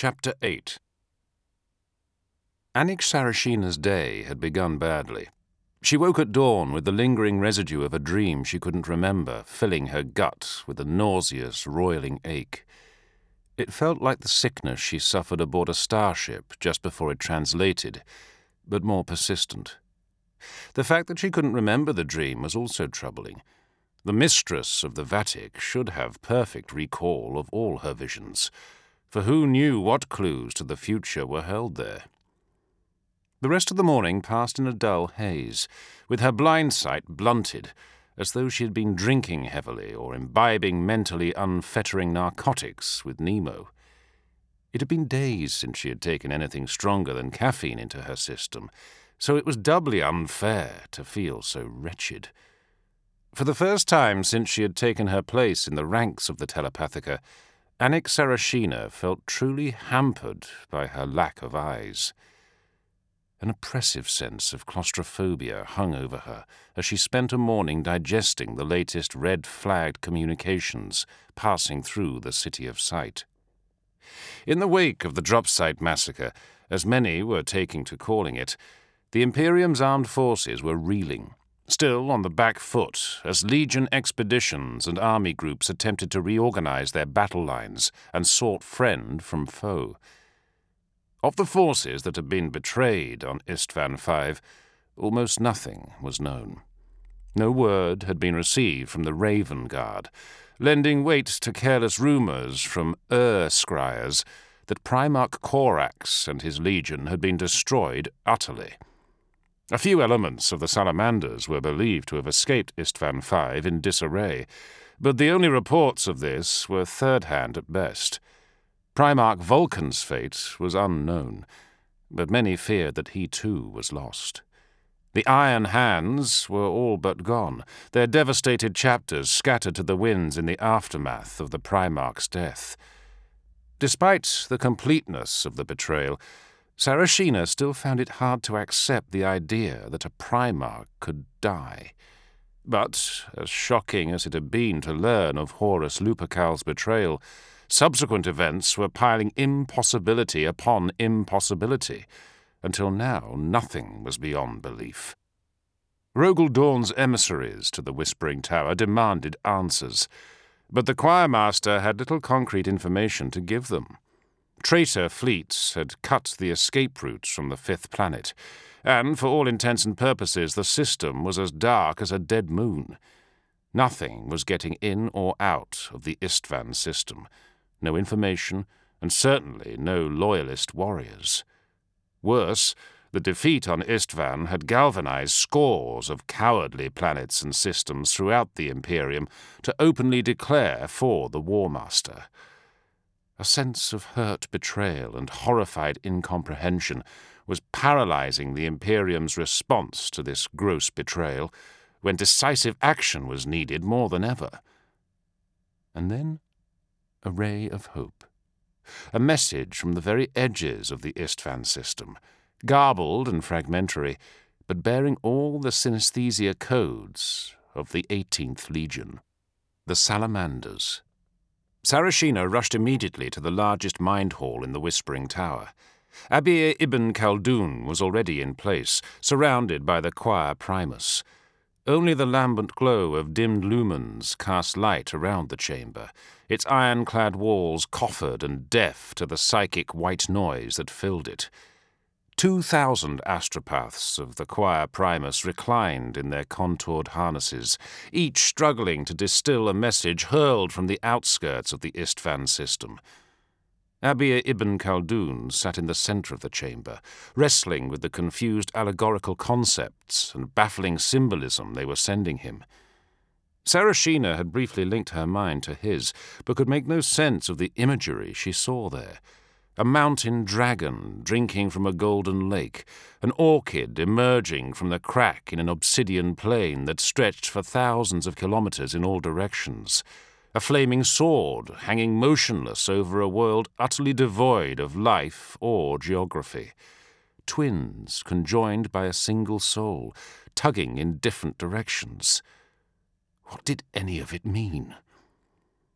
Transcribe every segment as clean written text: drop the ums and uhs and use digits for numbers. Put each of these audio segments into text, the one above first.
Chapter 8. Anik Sarashina's day had begun badly. She woke at dawn with the lingering residue of a dream she couldn't remember, filling her gut with a nauseous, roiling ache. It felt like the sickness she suffered aboard a starship just before it translated, but more persistent. The fact that she couldn't remember the dream was also troubling. The mistress of the Vatic should have perfect recall of all her visions, for who knew what clues to the future were held there? The rest of the morning passed in a dull haze, with her blind sight blunted, as though she had been drinking heavily or imbibing mentally unfettering narcotics with Nemo. It had been days since she had taken anything stronger than caffeine into her system, so it was doubly unfair to feel so wretched. For the first time since she had taken her place in the ranks of the Telepathica, Anik Sarashina felt truly hampered by her lack of eyes. An oppressive sense of claustrophobia hung over her as she spent a morning digesting the latest red-flagged communications passing through the City of Sight. In the wake of the drop site massacre, as many were taking to calling it, the Imperium's armed forces were reeling, still on the back foot as Legion expeditions and army groups attempted to reorganize their battle lines and sought friend from foe. Of the forces that had been betrayed on Istvan V, almost nothing was known. No word had been received from the Raven Guard, lending weight to careless rumors from scryers that Primarch Corax and his legion had been destroyed utterly. A few elements of the Salamanders were believed to have escaped Istvan V in disarray, but the only reports of this were third-hand at best. Primarch Vulcan's fate was unknown, but many feared that he too was lost. The Iron Hands were all but gone, their devastated chapters scattered to the winds in the aftermath of the Primarch's death. Despite the completeness of the betrayal, Sarashina still found it hard to accept the idea that a Primarch could die. But, as shocking as it had been to learn of Horus Lupercal's betrayal, subsequent events were piling impossibility upon impossibility, until now nothing was beyond belief. Rogel Dawn's emissaries to the Whispering Tower demanded answers, but the choirmaster had little concrete information to give them. Traitor fleets had cut the escape routes from the fifth planet, and for all intents and purposes the system was as dark as a dead moon. Nothing was getting in or out of the Istvan system. No information, and certainly no loyalist warriors. Worse, the defeat on Istvan had galvanized scores of cowardly planets and systems throughout the Imperium to openly declare for the War Master. A sense of hurt betrayal and horrified incomprehension was paralyzing the Imperium's response to this gross betrayal, when decisive action was needed more than ever. And then a ray of hope. A message from the very edges of the Istvan system, garbled and fragmentary, but bearing all the synesthesia codes of the 18th Legion. The Salamanders. Sarashina rushed immediately to the largest mind hall in the Whispering Tower. Abir Ibn Khaldun was already in place, surrounded by the choir primus. Only the lambent glow of dimmed lumens cast light around the chamber, its iron-clad walls coffered and deaf to the psychic white noise that filled it. 2,000 astropaths of the choir primus reclined in their contoured harnesses, each struggling to distill a message hurled from the outskirts of the Istvan system. Abir Ibn Khaldun sat in the center of the chamber, wrestling with the confused allegorical concepts and baffling symbolism they were sending him. Sarashina had briefly linked her mind to his, but could make no sense of the imagery she saw there. A mountain dragon drinking from a golden lake, an orchid emerging from the crack in an obsidian plain that stretched for thousands of kilometers in all directions, a flaming sword hanging motionless over a world utterly devoid of life or geography. Twins conjoined by a single soul, tugging in different directions. What did any of it mean?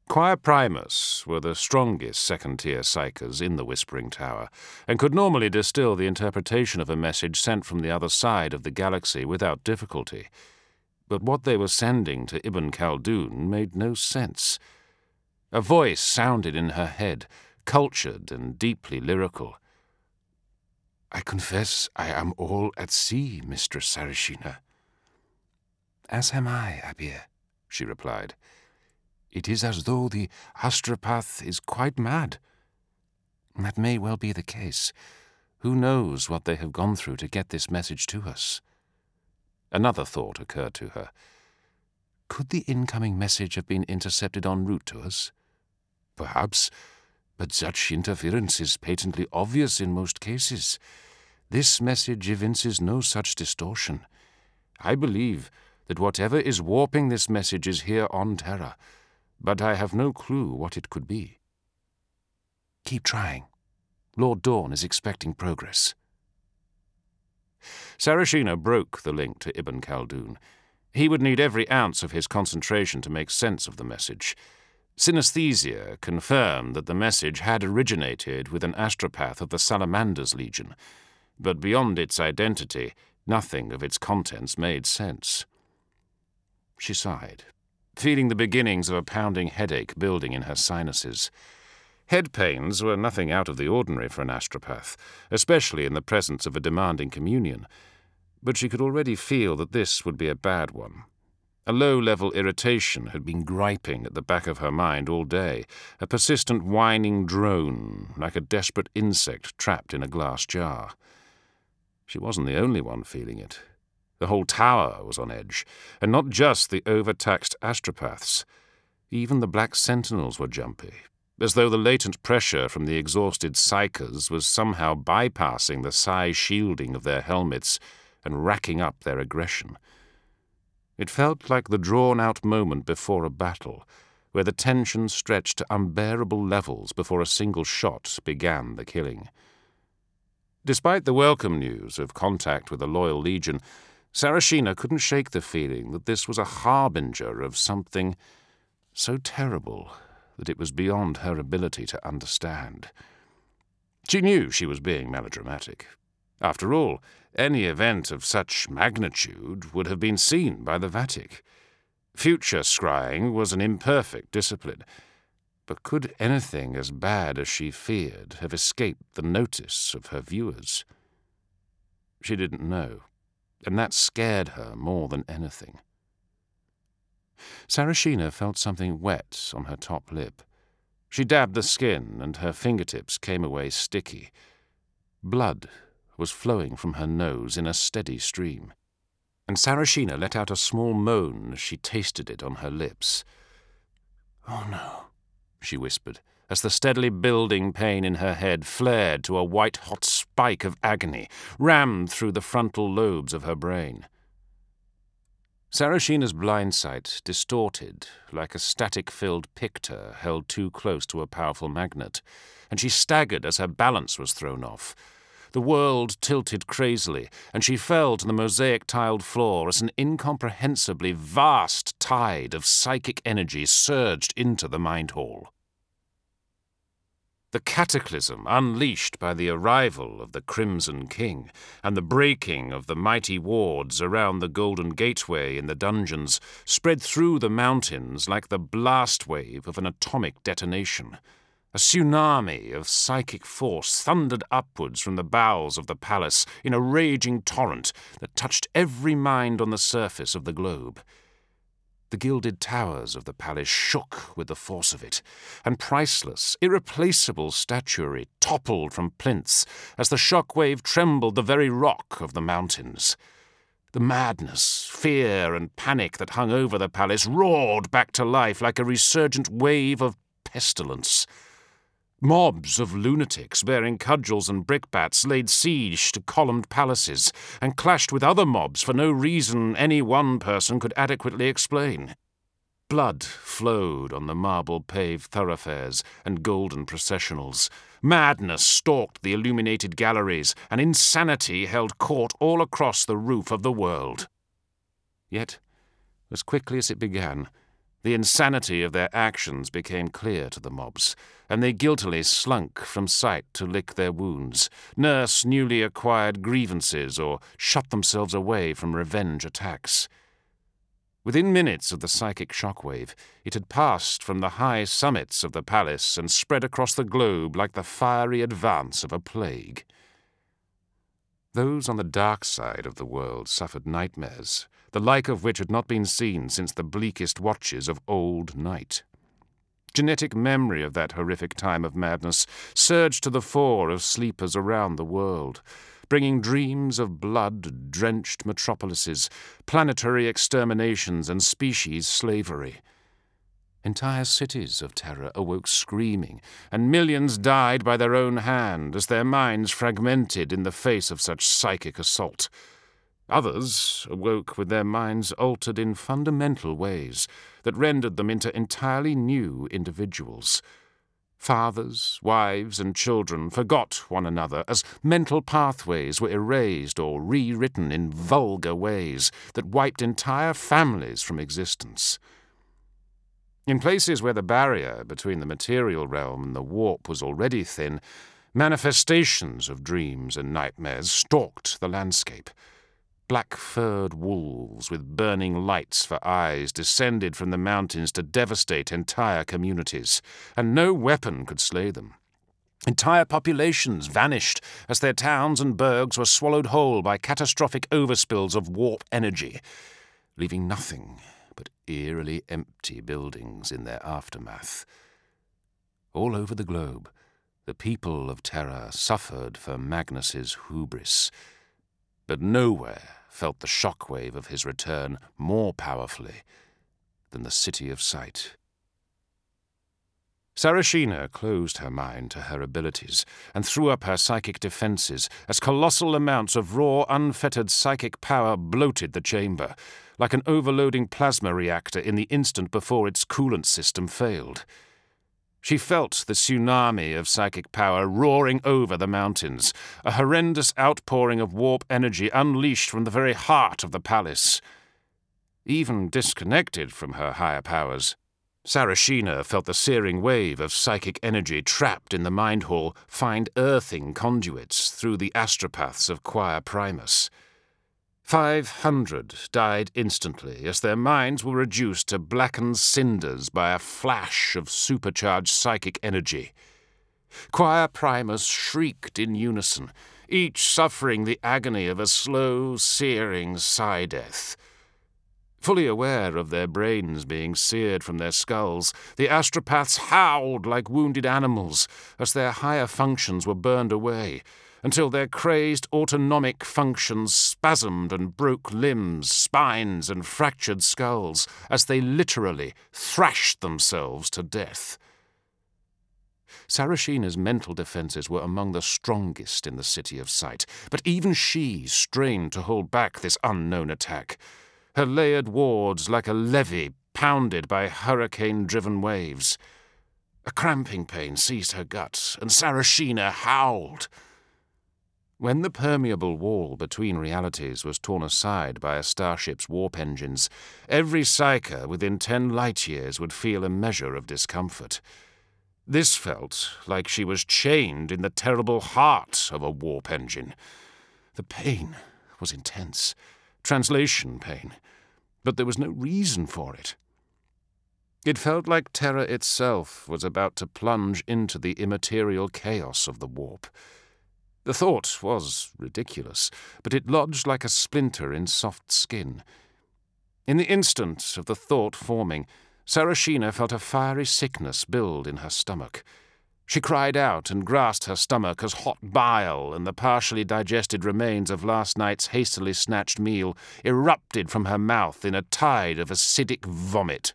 Choir Primus were the strongest second-tier psychers in the Whispering Tower, and could normally distill the interpretation of a message sent from the other side of the galaxy without difficulty. But what they were sending to Ibn Khaldun made no sense. A voice sounded in her head, cultured and deeply lyrical. "I confess I am all at sea, Mistress Sarashina." "As am I, Abir," she replied. "It is as though the astropath is quite mad." "That may well be the case. Who knows what they have gone through to get this message to us?" Another thought occurred to her. Could the incoming message have been intercepted en route to us? Perhaps, but such interference is patently obvious in most cases. This message evinces no such distortion. I believe that whatever is warping this message is here on Terra, but I have no clue what it could be. Keep trying. Lord Dawn is expecting progress. Sarashina broke the link to Ibn Khaldun. He would need every ounce of his concentration to make sense of the message. Synesthesia confirmed that the message had originated with an astropath of the Salamander's Legion, but beyond its identity, nothing of its contents made sense. She sighed, feeling the beginnings of a pounding headache building in her sinuses. Head pains were nothing out of the ordinary for an astropath, especially in the presence of a demanding communion, but she could already feel that this would be a bad one. A low-level irritation had been griping at the back of her mind all day, a persistent whining drone, like a desperate insect trapped in a glass jar. She wasn't the only one feeling it. The whole tower was on edge, and not just the overtaxed astropaths. Even the Black Sentinels were jumpy, as though the latent pressure from the exhausted psychers was somehow bypassing the psi shielding of their helmets and racking up their aggression. It felt like the drawn-out moment before a battle, where the tension stretched to unbearable levels before a single shot began the killing. Despite the welcome news of contact with the loyal Legion, Sarashina couldn't shake the feeling that this was a harbinger of something so terrible that it was beyond her ability to understand. She knew she was being melodramatic. After all, any event of such magnitude would have been seen by the Vatic. Future scrying was an imperfect discipline, but could anything as bad as she feared have escaped the notice of her viewers? She didn't know, and that scared her more than anything. Sarashina felt something wet on her top lip. She dabbed the skin, and her fingertips came away sticky. Blood was flowing from her nose in a steady stream, and Sarashina let out a small moan as she tasted it on her lips. "Oh no," she whispered, as the steadily building pain in her head flared to a white-hot spike of agony, rammed through the frontal lobes of her brain. Sarashina's blind sight distorted like a static-filled picture held too close to a powerful magnet, and she staggered as her balance was thrown off. The world tilted crazily, and she fell to the mosaic-tiled floor as an incomprehensibly vast tide of psychic energy surged into the mind hall. The cataclysm unleashed by the arrival of the Crimson King and the breaking of the mighty wards around the Golden Gateway in the dungeons spread through the mountains like the blast wave of an atomic detonation. A tsunami of psychic force thundered upwards from the bowels of the palace in a raging torrent that touched every mind on the surface of the globe. The gilded towers of the palace shook with the force of it, and priceless, irreplaceable statuary toppled from plinths as the shock wave trembled the very rock of the mountains. The madness, fear, and panic that hung over the palace roared back to life like a resurgent wave of pestilence. Mobs of lunatics bearing cudgels and brickbats laid siege to columned palaces and clashed with other mobs for no reason any one person could adequately explain. Blood flowed on the marble-paved thoroughfares and golden processionals. Madness stalked the illuminated galleries, and insanity held court all across the roof of the world. Yet, as quickly as it began, The insanity of their actions became clear to the mobs, and they guiltily slunk from sight to lick their wounds, nurse newly acquired grievances, or shut themselves away from revenge attacks. Within minutes of the psychic shockwave, it had passed from the high summits of the palace and spread across the globe like the fiery advance of a plague. Those on the dark side of the world suffered nightmares, the like of which had not been seen since the bleakest watches of old night. Genetic memory of that horrific time of madness surged to the fore of sleepers around the world, bringing dreams of blood-drenched metropolises, planetary exterminations, and species slavery. Entire cities of terror awoke screaming, and millions died by their own hand as their minds fragmented in the face of such psychic assault. Others awoke with their minds altered in fundamental ways that rendered them into entirely new individuals. Fathers, wives, and children forgot one another as mental pathways were erased or rewritten in vulgar ways that wiped entire families from existence. In places where the barrier between the material realm and the warp was already thin, manifestations of dreams and nightmares stalked the landscape. Black-furred wolves with burning lights for eyes descended from the mountains to devastate entire communities, and no weapon could slay them. Entire populations vanished as their towns and burgs were swallowed whole by catastrophic overspills of warp energy, leaving nothing but eerily empty buildings in their aftermath. All over the globe, the people of Terra suffered for Magnus's hubris, but nowhere felt the shockwave of his return more powerfully than the City of Sight. Sarashina closed her mind to her abilities and threw up her psychic defenses as colossal amounts of raw, unfettered psychic power bloated the chamber, like an overloading plasma reactor in the instant before its coolant system failed. She felt the tsunami of psychic power roaring over the mountains, a horrendous outpouring of warp energy unleashed from the very heart of the palace. Even disconnected from her higher powers, Sarashina felt the searing wave of psychic energy trapped in the mind hall find earthing conduits through the astropaths of Choir Primus. 500 died instantly as their minds were reduced to blackened cinders by a flash of supercharged psychic energy. Choir Primus shrieked in unison, each suffering the agony of a slow, searing sigh-death. Fully aware of their brains being seared from their skulls, the astropaths howled like wounded animals as their higher functions were burned away, until their crazed autonomic functions spasmed and broke limbs, spines, and fractured skulls as they literally thrashed themselves to death. Sarashina's mental defenses were among the strongest in the City of Sight, but even she strained to hold back this unknown attack. Her layered wards like a levee pounded by hurricane-driven waves. A cramping pain seized her gut, and Sarashina howled. When the permeable wall between realities was torn aside by a starship's warp engines, every psyker within 10 light-years would feel a measure of discomfort. This felt like she was chained in the terrible heart of a warp engine. The pain was intense, translation pain, but there was no reason for it. It felt like Terra itself was about to plunge into the immaterial chaos of the warp. The thought was ridiculous, but it lodged like a splinter in soft skin. In the instant of the thought forming, Sarashina felt a fiery sickness build in her stomach. She cried out and grasped her stomach as hot bile and the partially digested remains of last night's hastily snatched meal erupted from her mouth in a tide of acidic vomit.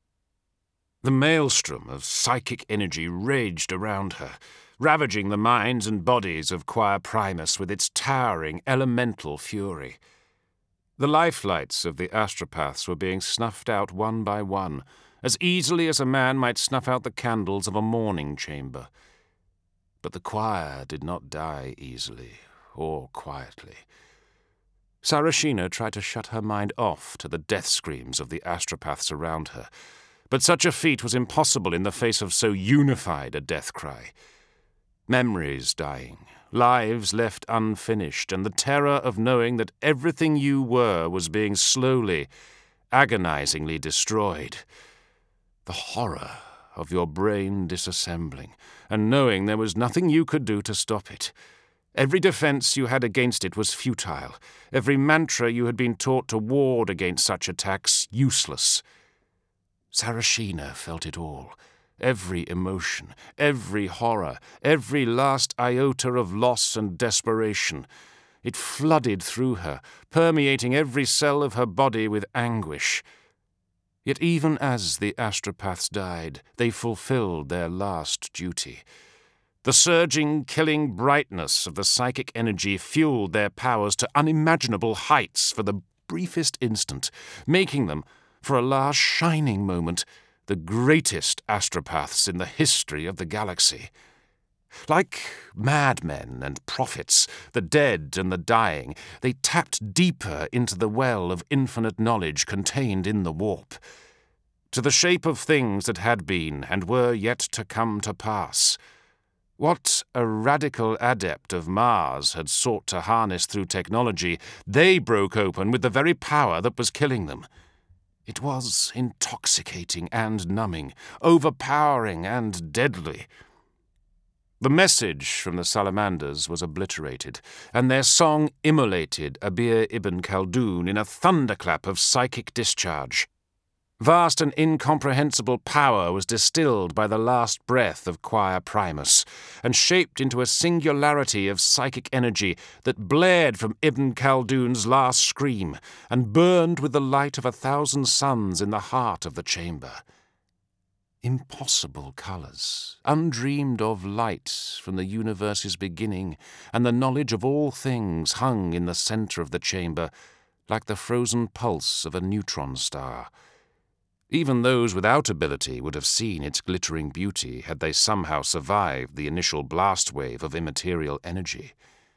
The maelstrom of psychic energy raged around her, ravaging the minds and bodies of Choir Primus with its towering elemental fury. The lifelights of the astropaths were being snuffed out one by one, as easily as a man might snuff out the candles of a mourning chamber. But the choir did not die easily or quietly. Sarashina tried to shut her mind off to the death screams of the astropaths around her, But such a feat was impossible in the face of so unified a death cry. Memories dying, lives left unfinished, and the terror of knowing that everything you were was being slowly, agonizingly destroyed. The horror of your brain disassembling, and knowing there was nothing you could do to stop it. Every defense you had against it was futile, every mantra you had been taught to ward against such attacks useless. Sarashina felt it all. Every emotion, every horror, every last iota of loss and desperation. It flooded through her, permeating every cell of her body with anguish. Yet even as the astropaths died, they fulfilled their last duty. The surging, killing brightness of the psychic energy fueled their powers to unimaginable heights for the briefest instant, making them, for a last shining moment, the greatest astropaths in the history of the galaxy. Like madmen and prophets, the dead and the dying, they tapped deeper into the well of infinite knowledge contained in the warp, to the shape of things that had been and were yet to come to pass. What a radical adept of Mars had sought to harness through technology, they broke open with the very power that was killing them. It was intoxicating and numbing, overpowering and deadly. The message from the salamanders was obliterated, and their song immolated Abir ibn Khaldun in a thunderclap of psychic discharge. Vast and incomprehensible power was distilled by the last breath of Quia Primus, and shaped into a singularity of psychic energy that blared from Ibn Khaldun's last scream, and burned with the light of 1,000 suns in the heart of the chamber. Impossible colours, undreamed of light from the universe's beginning, and the knowledge of all things hung in the centre of the chamber, like the frozen pulse of a neutron star. Even those without ability would have seen its glittering beauty had they somehow survived the initial blast wave of immaterial energy.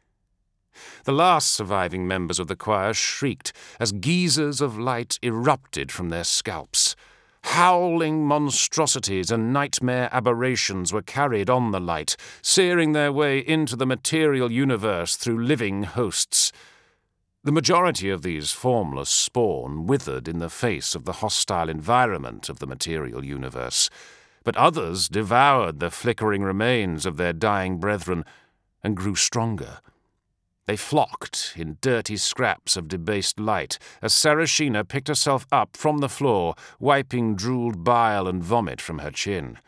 The last surviving members of the choir shrieked as geysers of light erupted from their scalps. Howling monstrosities and nightmare aberrations were carried on the light, searing their way into the material universe through living hosts. The majority of these formless spawn withered in the face of the hostile environment of the material universe, but others devoured the flickering remains of their dying brethren and grew stronger. They flocked in dirty scraps of debased light as Sarashina picked herself up from the floor, wiping drooled bile and vomit from her chin.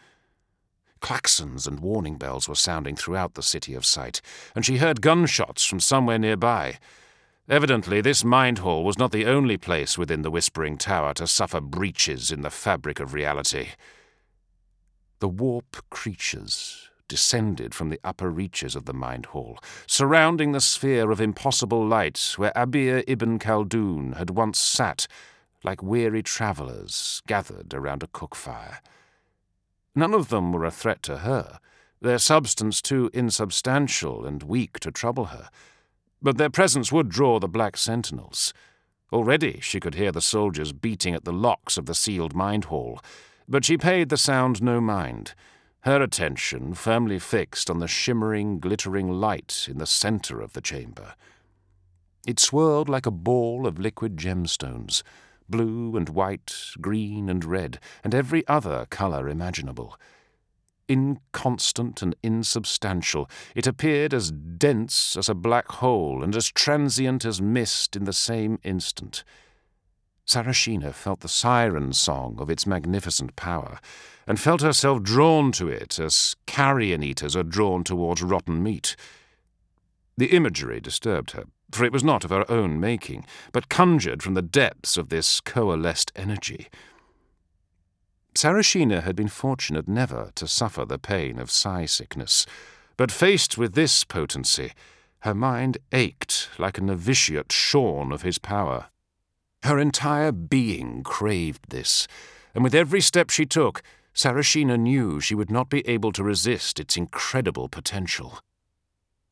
Klaxons and warning bells were sounding throughout the city of sight, and she heard gunshots from somewhere nearby. Evidently, this mind hall was not the only place within the Whispering Tower to suffer breaches in the fabric of reality. The warp creatures descended from the upper reaches of the mind hall, surrounding the sphere of impossible light where Abir ibn Khaldun had once sat, like weary travellers gathered around a cook fire. None of them were a threat to her, their substance too insubstantial and weak to trouble her. But their presence would draw the Black Sentinels. Already she could hear the soldiers beating at the locks of the sealed mind hall, but she paid the sound no mind, her attention firmly fixed on the shimmering, glittering light in the centre of the chamber. It swirled like a ball of liquid gemstones, blue and white, green and red, and every other colour imaginable. Inconstant and insubstantial, it appeared as dense as a black hole and as transient as mist in the same instant. Sarashina felt the siren song of its magnificent power, and felt herself drawn to it as carrion eaters are drawn towards rotten meat. The imagery disturbed her, for it was not of her own making, but conjured from the depths of this coalesced energy. Sarashina had been fortunate never to suffer the pain of psi-sickness, but faced with this potency, her mind ached like a novitiate shorn of his power. Her entire being craved this, and with every step she took, Sarashina knew she would not be able to resist its incredible potential.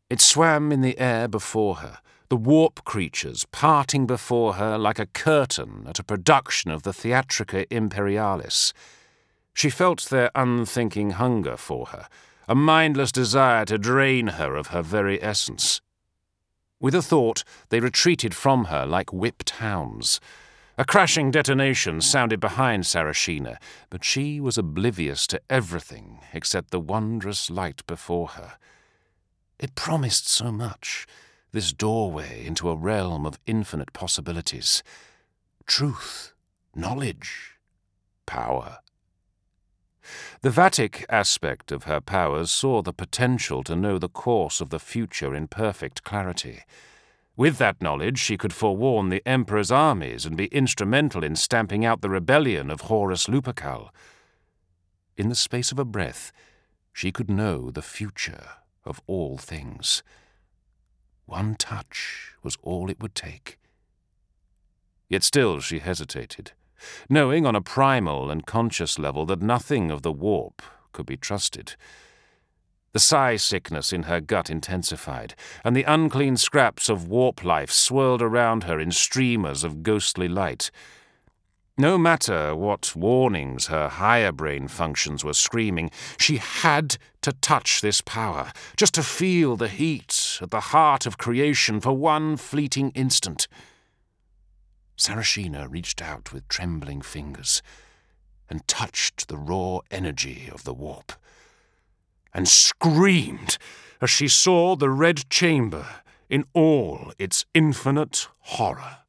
It swam in the air before her, the warp creatures parting before her like a curtain at a production of the Theatrica Imperialis. She felt their unthinking hunger for her, a mindless desire to drain her of her very essence. With a thought, they retreated from her like whipped hounds. A crashing detonation sounded behind Sarashina, but she was oblivious to everything except the wondrous light before her. It promised so much, this doorway into a realm of infinite possibilities. Truth, knowledge, power. The Vatic aspect of her powers saw the potential to know the course of the future in perfect clarity. With that knowledge, she could forewarn the Emperor's armies and be instrumental in stamping out the rebellion of Horus Lupercal. In the space of a breath, she could know the future of all things. One touch was all it would take. Yet still she hesitated, knowing on a primal and conscious level that nothing of the warp could be trusted. The psi-sickness in her gut intensified, and the unclean scraps of warp life swirled around her in streamers of ghostly light. No matter what warnings her higher brain functions were screaming, she had to touch this power, just to feel the heat at the heart of creation for one fleeting instant. Sarashina reached out with trembling fingers and touched the raw energy of the warp, and screamed as she saw the red chamber in all its infinite horror.